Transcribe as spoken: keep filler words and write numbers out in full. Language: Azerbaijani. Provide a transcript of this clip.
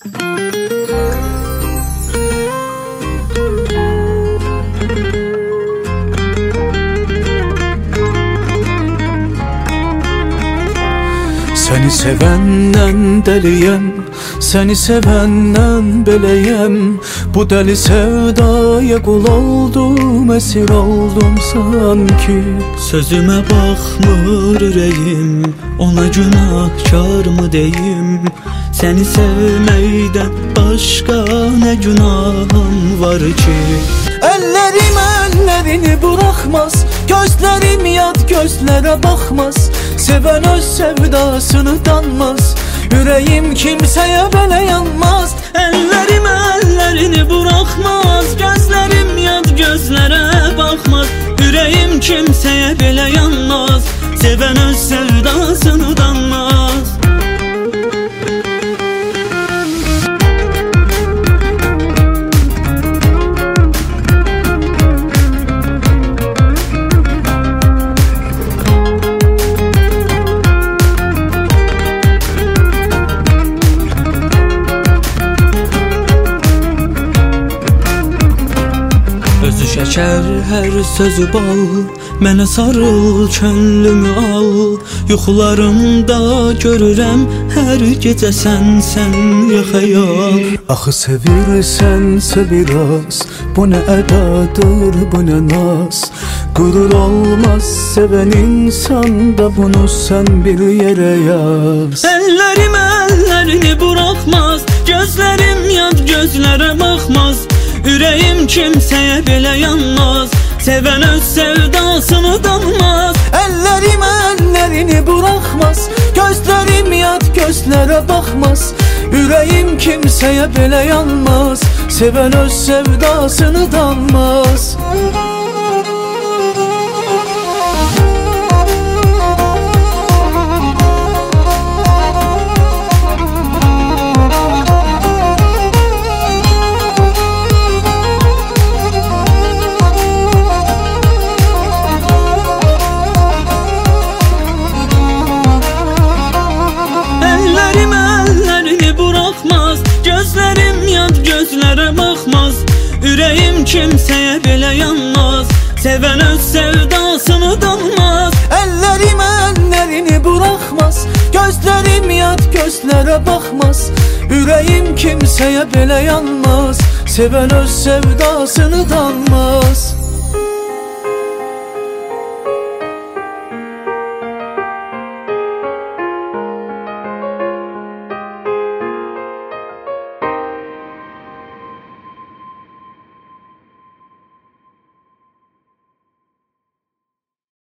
Seni sevenden deliyem, seni sevenden beleyem. Bu deli sevdaya kul oldum, esir oldum sanki. Sözüme bakmır ürəyim, ona günahkar mı deyim? Seni sevməkdən başqa nə günahım var ki? Ellerim ellerini bırakmaz, gözlerim yad gözlere bakmaz. Seven öz sevdasını danmaz, yüreğim kimseye böyle yanmaz. Ellerim ellerini bırakmaz, gözlerim yad gözlere bakmaz. Yüreğim kimseye belə yanmaz, seven öz sevdasını danmaz. Özü şəkər, hər sözü bal, mənə sarıl, könlümü al. Yuxularımda görürəm hər gecə sən, sən ya xəyal. Axı sevirsense biraz, bu ne edadır, bu ne naz. Gurur olmaz seven insanda, bunu sen bir yere yaz. Ellerim ellerini bırakmaz, gözlerim yad gözlere bakmaz. Yüreğim kimseye belə yanmaz, seven öz sevdasını danmaz. Ellerim ellerini bırakmaz, gözlerim yad gözlere bakmaz. Yüreğim kimseye belə yanmaz, seven öz sevdasını danmaz. Gözlerim yad gözlere bakmaz, yüreğim kimseye belə yanmaz, seven öz sevdasını danmaz. Ellerim ellerini bırakmaz, gözlerim yad gözlere bakmaz. Yüreğim kimseye belə yanmaz, seven öz sevdasını danmaz.